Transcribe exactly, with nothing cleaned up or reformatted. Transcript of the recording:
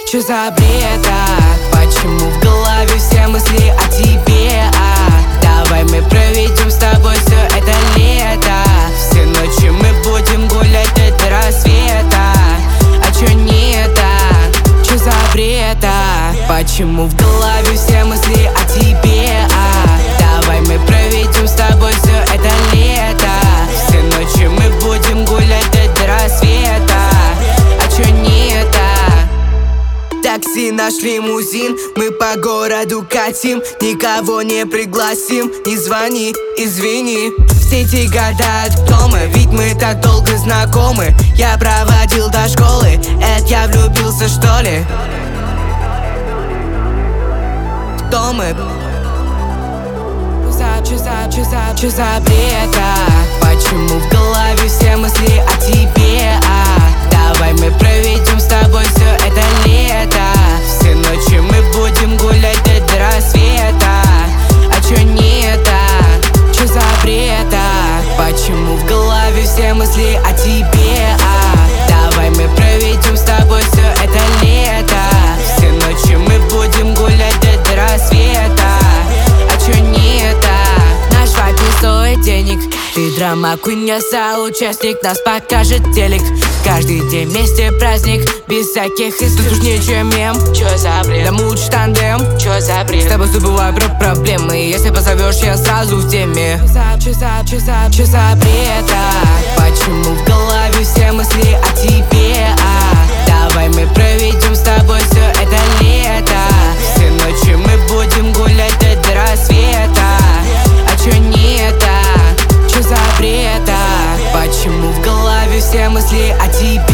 Чё за бред, а? Почему в голове все мысли о тебе, а? Давай мы проведем с тобой все это лето. Все ночи мы будем гулять до рассвета. А чё нет, а? Чё за бред, а? Почему в голове все мысли о тебе, а? Давай мы проведем с тобой все это лето. Все ночи мы будем гулять до рассвета. А чё нет, а? Такси, наш лимузин, мы по городу катим. Никого не пригласим, не звони, извини. Все эти года кто мы, ведь мы так долго знакомы. Я проводил до школы, это я влюбился что ли? Кто мы? Чё за, чё за, чё за бред, а? Почему в голове все мысли о тебе, а? Давай мы проведем с тобой все это лето. Все ночи мы будем гулять до рассвета. А чё нет, а? Чё за бред, а? Почему в голове все мысли о тебе, а? Давай мы проведем с тобой все это лето. Все ночи мы будем гулять до рассвета. А чё нет, а? Наш вайб не стоит денег. Ты драма куня, соучастник, нас покажет телек. Каждый день вместе праздник, без всяких излишней, чем мем. Чё за бред? Да муч тандем. Чё за бред? С тобой забывай про проблемы. Если позовешь, я сразу в теме. Чё за, чё за, чё за бред, а? Почему в голове все мысли о тебе, а? Давай мы проведем с тобой все это лето. Все ночи мы будем гулять до рассвета. А чё нет, а? Чё за бред, а? Почему в голове все мысли о тебе?